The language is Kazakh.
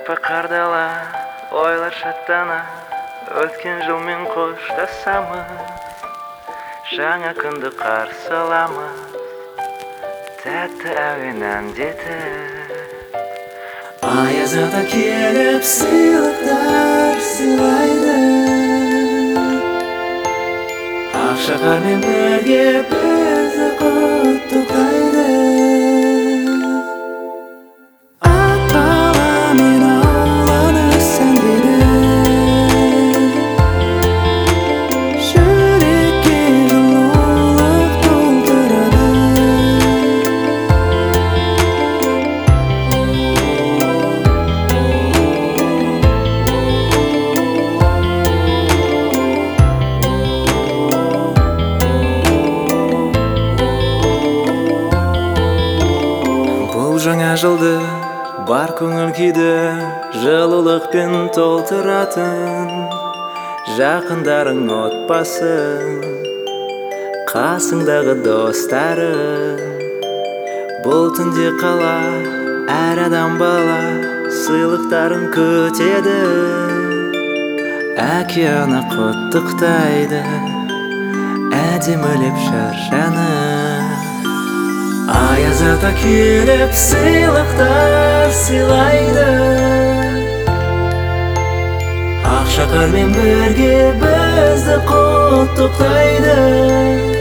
Шапа қардала, ойлар шаттана, өткен жылмен қоштасамыз, жаңа күнді қарсы аламыз, тәтті әуен әндетіп. Аяз ата келіп сыйлықтар сыйлайды, ақшақармен бірге бізді құттықтайды. Жаңа жылды бар көңіл күйді жылулықпен толтыратын, жақындарың отбасың, қасыңдағы достарың. Бұл түнде қала әр адам бала сыйлықтарын күтеді, әке ана құттықтайды әдемілеп шаршанып. Аяз ата келіп сыйлықтар сыйлайды, ақшақармен бірге бізді құттықтайды.